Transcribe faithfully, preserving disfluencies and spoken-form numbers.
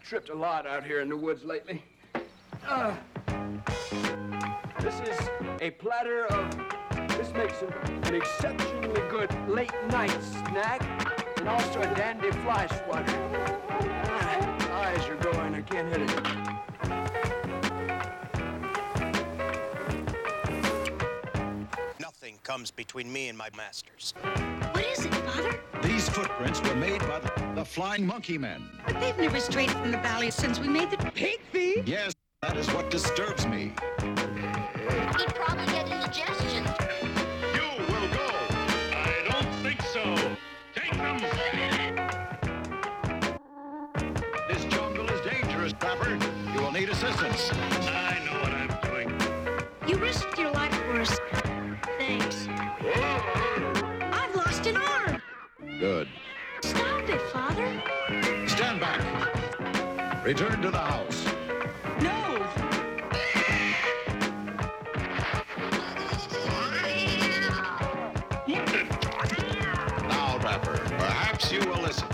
tripped a lot out here in the woods lately. Uh, this is a platter of, this makes an, an exceptionally good late night snack, and also a dandy fly swatter. Ah, eyes are going, I can't hit it. Nothing comes between me and my masters. What is it, Father? These footprints were made by the, the Flying Monkey Men. But they've never strayed from the valley since we made the pig feed. Yes, that is what disturbs me. He'd probably get indigestion. You will go. I don't think so. Take them. This jungle is dangerous, Trapper. You will need assistance. I know what I'm doing. You risked your life for us. Thanks. I've lost an arm. Good. Stop it, Father. Stand back. Return to the house. No. Now, Trapper, perhaps you will listen.